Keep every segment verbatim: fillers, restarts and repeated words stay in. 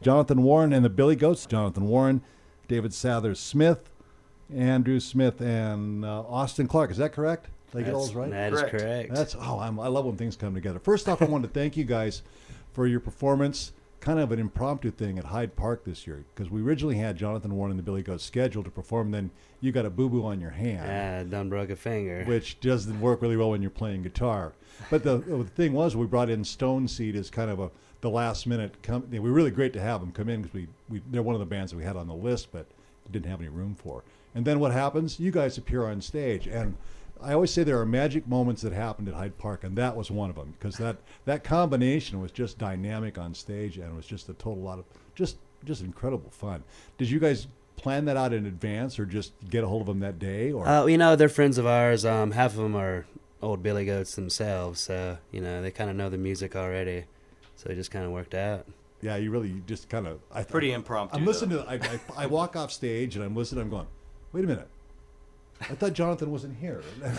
Jonathan Warren and the Billy Goats. Jonathan Warren, David Sather Smith, Andrew Smith, and uh, Austin Clark. Is that correct? Did I get all those right? That correct. is correct. That's oh, I'm, I love when things come together. First off, I wanted to thank you guys for your performance. Kind of an impromptu thing at Hyde Park this year, because we originally had Jonathan Warren and the Billy Goats scheduled to perform. Then you got a boo-boo on your hand. Yeah, done broke a finger. Which doesn't work really well when you're playing guitar. But the, the thing was, we brought in Stone Seed as kind of a the last minute. Come, we were really great to have them come in because we, we they're one of the bands that we had on the list, but didn't have any room for. And then what happens? You guys appear on stage, and I always say there are magic moments that happened at Hyde Park, and that was one of them, because that, that combination was just dynamic on stage, and it was just a total lot of just just incredible fun. Did you guys plan that out in advance, or just get a hold of them that day? Or uh, you know, they're friends of ours. Um, half of them are old Billy Goats themselves, so you know they kind of know the music already, so it just kind of worked out. Yeah, you really you just kind of I pretty impromptu. I'm listening to I, I I walk off stage and I'm listening. I'm going, wait a minute. I thought Jonathan wasn't here.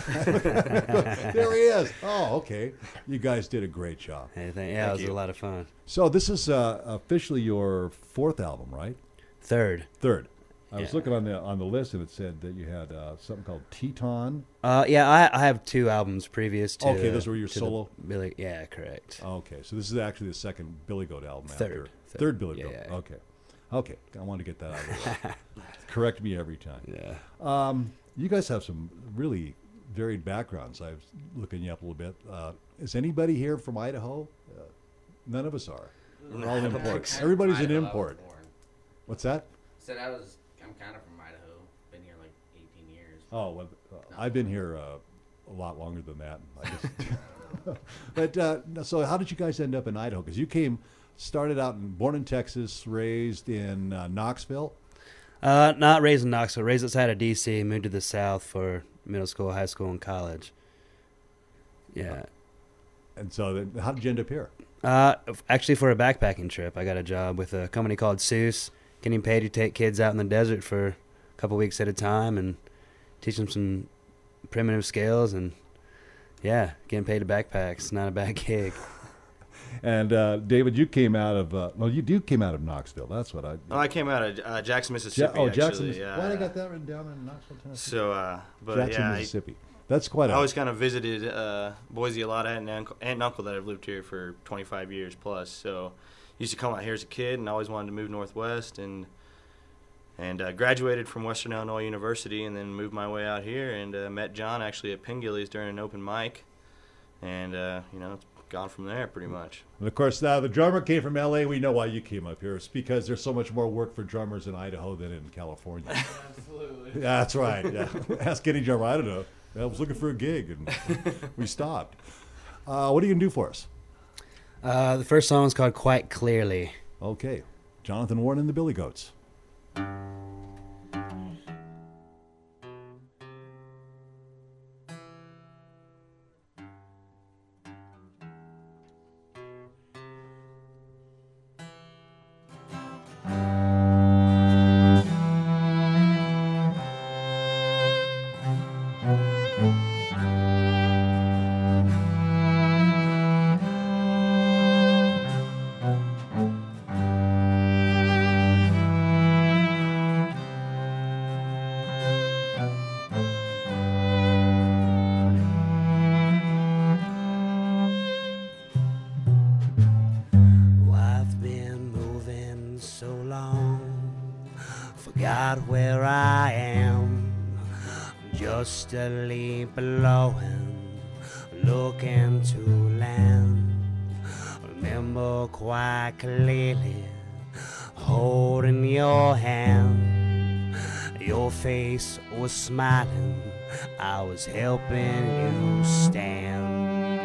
There he is. Oh, okay. You guys did a great job. Hey, thank, yeah, thank it was you. a lot of fun. So this is uh, officially your fourth album, right? Third. Third. I yeah. was looking on the on the list, and it said that you had uh, something called Teton. Uh, yeah, I, I have two albums previous to. Okay, those were your solo. Billy, yeah, correct. Okay, so this is actually the second Billy Goat album. Third. After. Third, Third Billy yeah, Goat. Yeah. Okay, okay. I want to get that out of the way. Correct me every time. Yeah. Um, you guys have some really varied backgrounds. I was looking you up a little bit. Uh, is anybody here from Idaho? Uh, none of us are. We're all imports. Everybody's an import. What's that? Said I was. I'm kind of from Idaho. Been here like eighteen years. Oh, well, uh, I've been here uh, a lot longer than that. I just but uh, so, how did you guys end up in Idaho? Because you came, started out and born in Texas, raised in uh, Knoxville. Uh, not raised in Knoxville. Raised outside of D C. Moved to the South for middle school, high school, and college. Yeah. And so, then, how did you end up here? Uh, actually, for a backpacking trip, I got a job with a company called Seuss, getting paid to take kids out in the desert for a couple weeks at a time and teach them some primitive skills. And yeah, getting paid to backpack. It's not a bad gig. And uh, David, you came out of uh, well, you do came out of Knoxville. That's what I. Oh, I came out of uh, Jackson, Mississippi. Ja- oh, actually. Jackson. Yeah. Why did I got that written down in Knoxville, Tennessee? So, uh, but Jackson, yeah, Mississippi. That's quite. I a, always kind of visited uh, Boise a lot. I had an uncle, aunt and uncle that have lived here for twenty-five years plus. So, used to come out here as a kid, and always wanted to move northwest, and and uh, graduated from Western Illinois University, and then moved my way out here, and uh, met John actually at Pingilly's during an open mic, and uh, you know, it's gone from there pretty much. And of course, now the drummer came from L A. We know why you came up here. It's because there's so much more work for drummers in Idaho than in California. Absolutely. Yeah, that's right. Yeah. Ask any drummer. I don't know. I was looking for a gig, and we stopped. Uh, what are you going to do for us? Uh, the first song is called Quite Clearly. Okay. Jonathan Warren and the Billy Goats. Where I am, just a leaf blowing, looking to land. Remember quite clearly, holding your hand. Your face was smiling, I was helping you stand.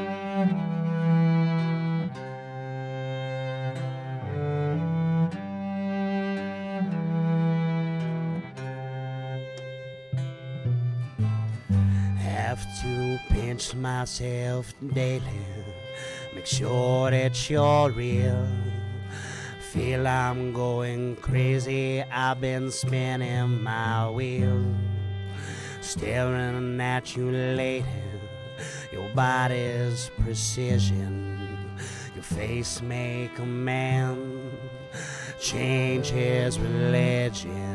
To pinch myself daily, make sure that you're real. Feel I'm going crazy, I've been spinning my wheel, staring at you lady, your body's precision, your face make a man change his religion.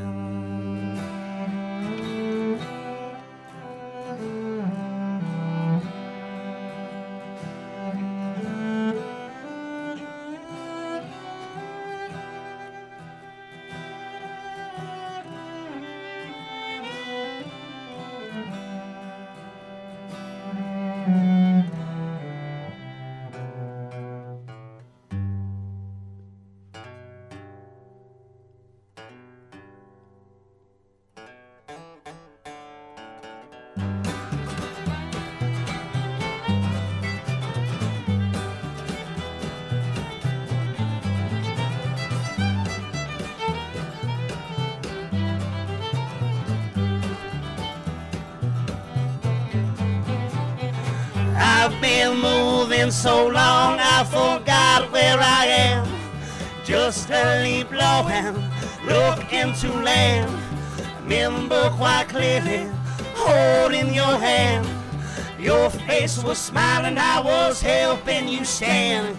I've been moving so long I forgot where I am. Just a leaf blowing, look into land. Remember quite clearly, holding your hand. Your face was smiling, I was helping you stand.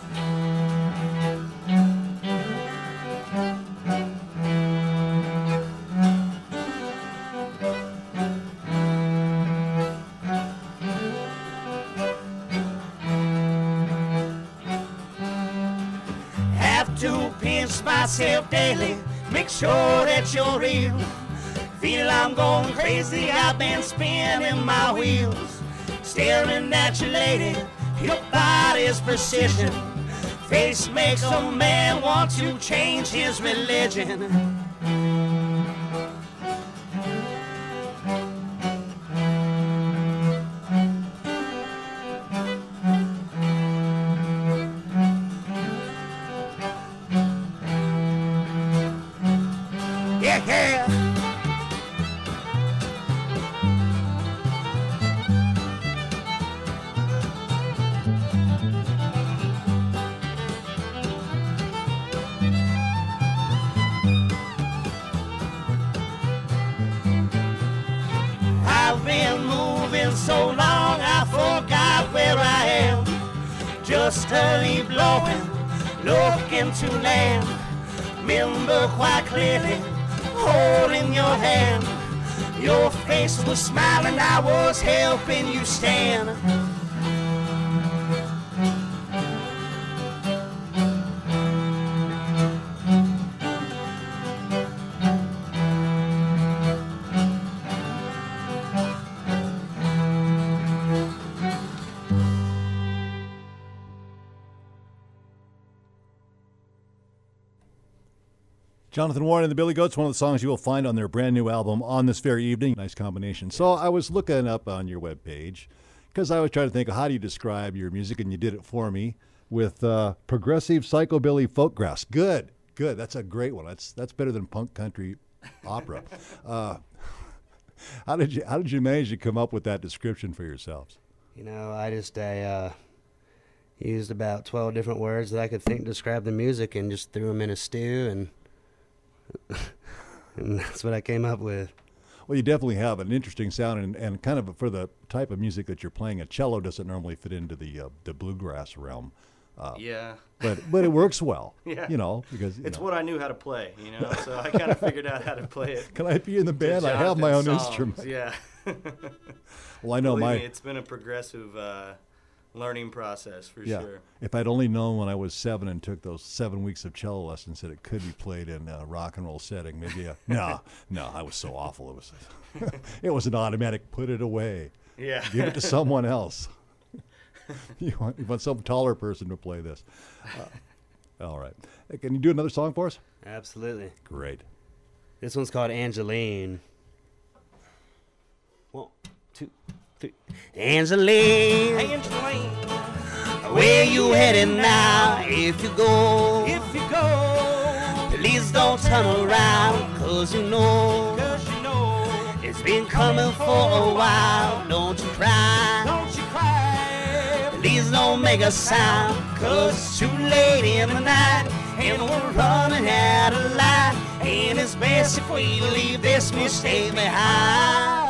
To pinch myself daily, make sure that you're real. Feel I'm going crazy, I've been spinning my wheels. Staring at you, lady, your body's precision. Face makes a man want to change his religion. Yeah, yeah. I've been moving so long I forgot where I am. Just a leaf blowing, looking to land. Remember quite clearly, holding your hand. Your face was smiling, I was helping you stand. Jonathan Warren and the Billy Goats, one of the songs you will find on their brand new album On This Very Evening. Nice combination. So I was looking up on your webpage because I was trying to think, how do you describe your music? And you did it for me with uh, progressive psychobilly folkgrass. Good, good. That's a great one. That's that's better than punk country opera. Uh, how did you how did you manage to come up with that description for yourselves? You know, I just I uh, used about twelve different words that I could think to describe the music and just threw them in a stew, and and that's what I came up with. Well, you definitely have an interesting sound, and, and kind of for the type of music that you're playing, a cello doesn't normally fit into the uh, the bluegrass realm. Uh, Yeah. But but it works well. Yeah. You know, because you It's know. what I knew how to play, you know, so I kind of figured out how to play it. Can I be in the to band? I have my own Jonathan's songs. instrument. Yeah. Well, I know Believe my. me, it's been a progressive uh, learning process for Yeah. sure. If I'd only known when I was seven and took those seven weeks of cello lessons that it could be played in a rock and roll setting, maybe. A, no, no, I was so awful. It was. It was an automatic. Put it away. Yeah. Give it to someone else. you want you want some taller person to play this. Uh, all right. Hey, can you do another song for us? Absolutely. Great. This one's called Angeline. One, two, three. Angeline, Angeline, where you headed now? If you go, if you go, please don't turn around, cause you know cause you know, it's been coming for a while. Don't you cry, don't you cry. please don't make a sound, cause it's too late in the night, and we're running out of light, and it's best if we leave this mistake behind.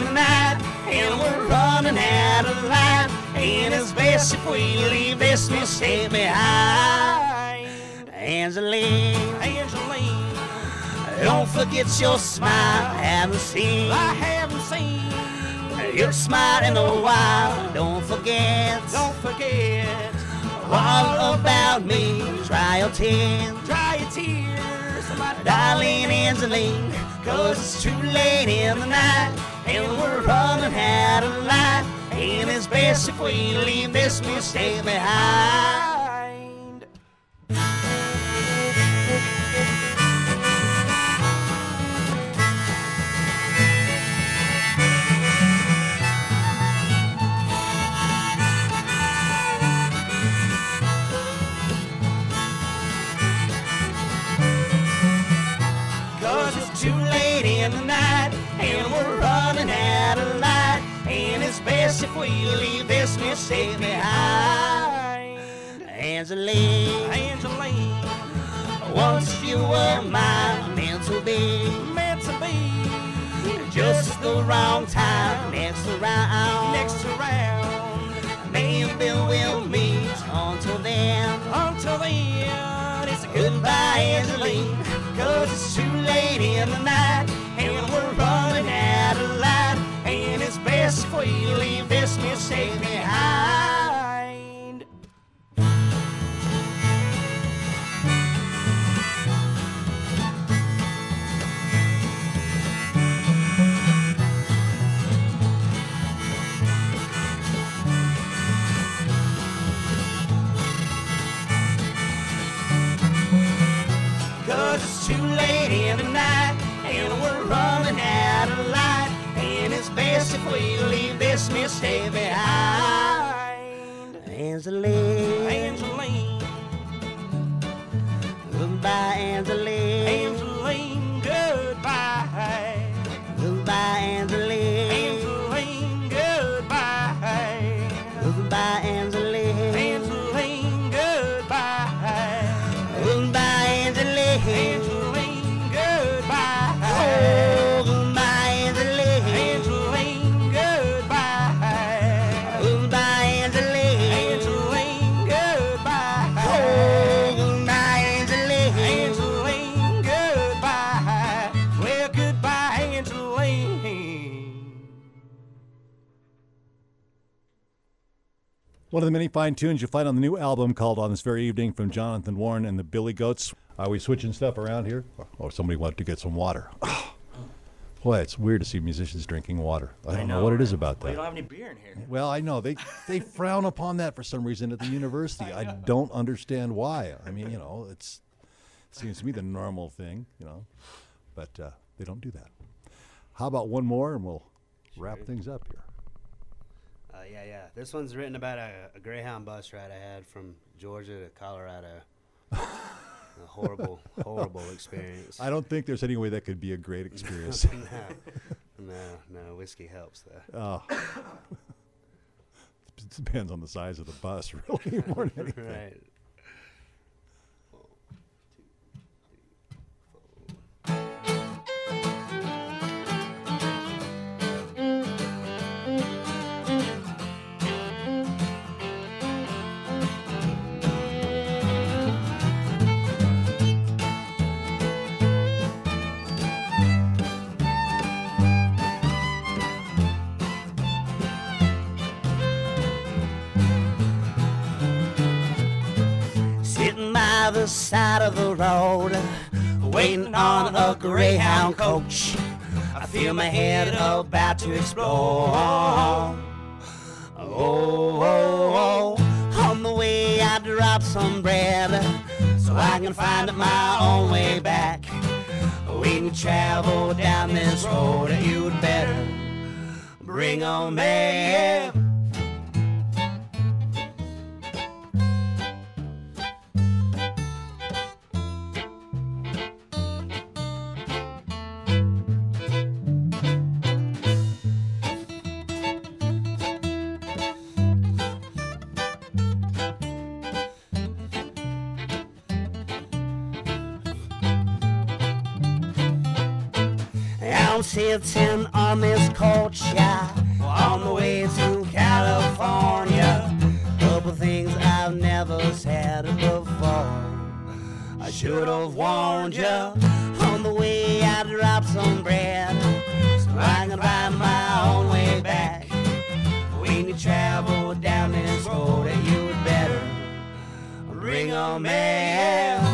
in the night, and we're running out of line. And it's best if we leave this mistake behind. Angeline, Angeline, don't forget your smile. I haven't seen, I haven't seen your smile in a while. Don't forget, don't forget all about me. Dry your tears, dry your tears, my darling Angeline, 'cause it's too late in the night, and we're running out of light. And it's best if we leave this mistake behind. Cause it's too late in the night, and we're running out of light. And it's best if we leave this mistake behind. Angeline, Angeline, once you were mine, meant to be, meant to be. Just the wrong time, next around, next around. Maybe we'll meet. Until then, until then, it's a goodbye, Angeline. 'Cause it's too late in the night, and we're running out of light. And it's best if we leave this mistake behind. Cause it's too late in the night, and we're running out of light. And it's best if we leave this mistake behind. Angeline, Angeline, goodbye, Angeline, Angeline, goodbye, goodbye, Angeline, Angeline, goodbye, goodbye, Angeline, Angeline, goodbye, goodbye, Angeline, Angeline, goodbye. Oh, goodbye, Angeline, Angeline, goodbye, goodbye, Angeline, Angeline, goodbye. Oh, goodbye, Angeline, Angeline, goodbye. Well, goodbye, Angeline. One of the many fine tunes you'll find on the new album called On This Very Evening from Jonathan Warren and the Billy Goats. Are we switching stuff around here? Oh, somebody wanted to get some water. Oh, boy, it's weird to see musicians drinking water. I don't know, what it is about Well, you that. don't have any beer in here. Well, I know. They they frown upon that for some reason at the university. I, don't understand why. I mean, you know, it's it seems to me the normal thing, you know, but uh, they don't do that. How about one more and we'll wrap things up here. Uh, yeah, yeah. This one's written about a, a Greyhound bus ride I had from Georgia to Colorado. A horrible, horrible experience. I don't think there's any way that could be a great experience. no, no, no. Whiskey helps, though. Oh. It depends on the size of the bus, really, more than anything. Right. Sitting by the side of the road, waiting on a Greyhound coach. I feel my head about to explode. Oh, oh, oh. On the way I drop some bread so I can find my own way back. When you travel down this road, you'd better bring on me. I'm sitting on this couch, yeah, on the way to California. Couple things I've never said before. I should have warned you. On the way I dropped some bread, so I can find my own way back. When you travel down this road, you would better bring a man.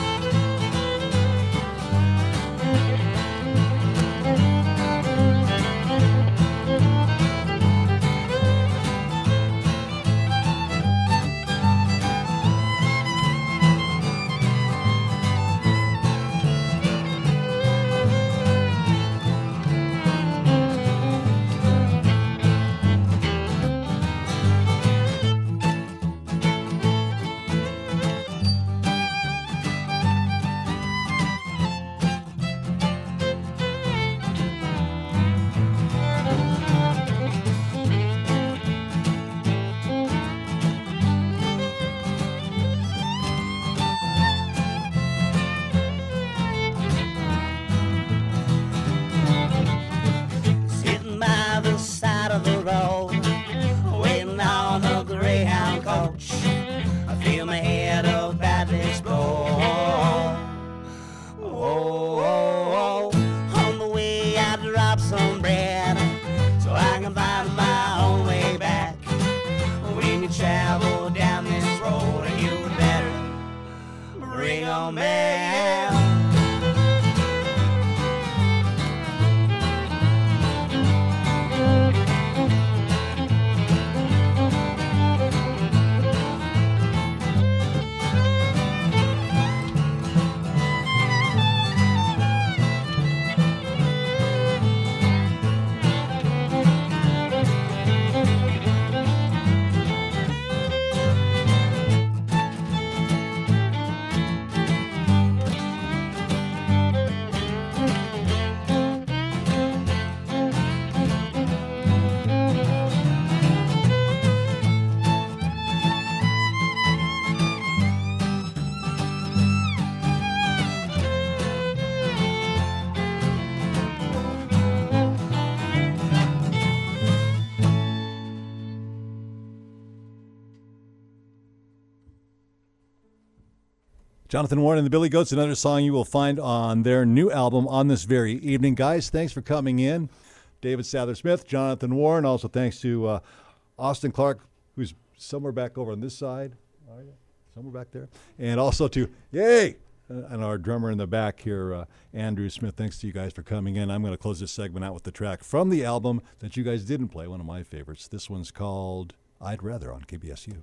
Jonathan Warren and the Billy Goats, another song you will find on their new album on this very evening. Guys, thanks for coming in. David Sather-Smith, Jonathan Warren. Also thanks to uh, Austin Clark, who's somewhere back over on this side. Are you? Somewhere back there. And also to, yay, uh, and our drummer in the back here, uh, Andrew Smith. Thanks to you guys for coming in. I'm going to close this segment out with the track from the album that you guys didn't play, one of my favorites. This one's called I'd Rather on K B S U.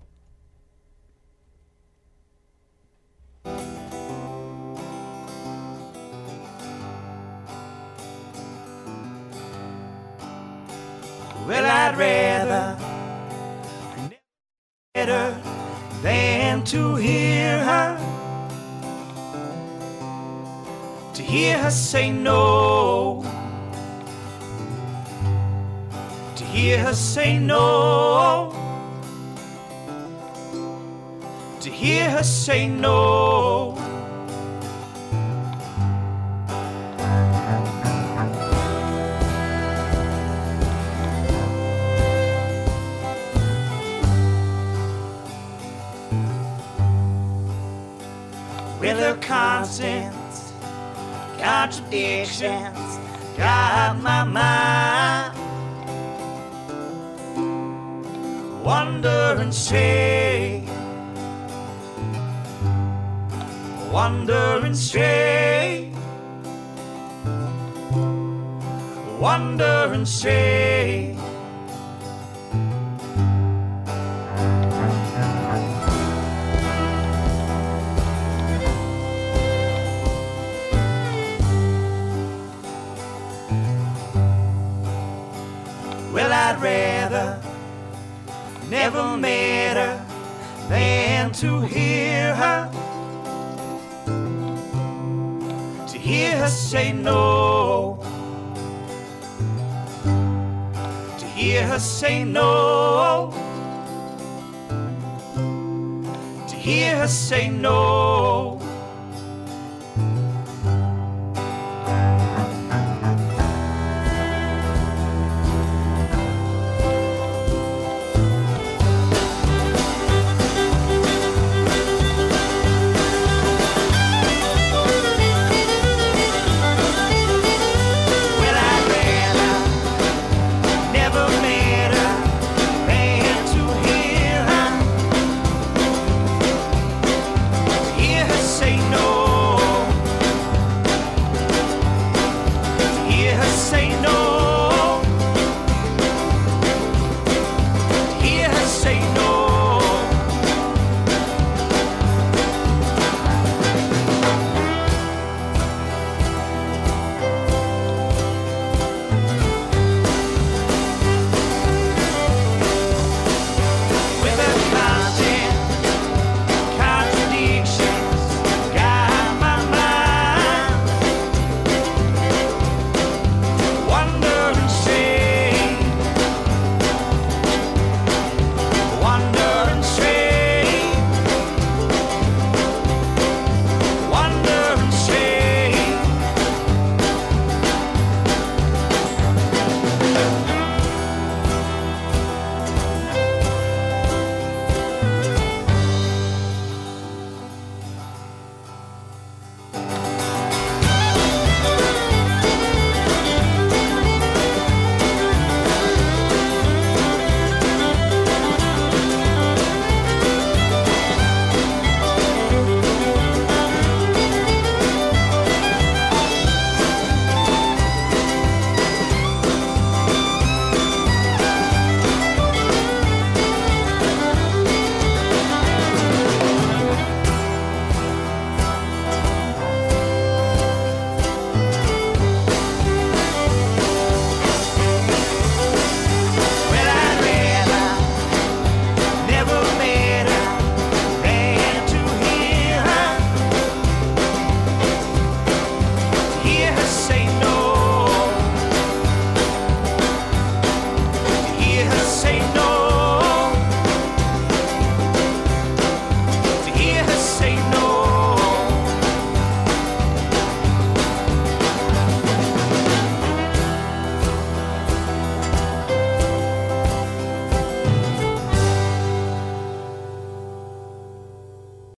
Well, I'd rather better than to hear her, to hear her say no, to hear her say no, to hear her say no. With her constant contradictions got my mind wondering straight, wondering straight, wondering straight. Well, I'd rather never met her than to hear her, to hear her say no, to hear her say no, to hear her say no.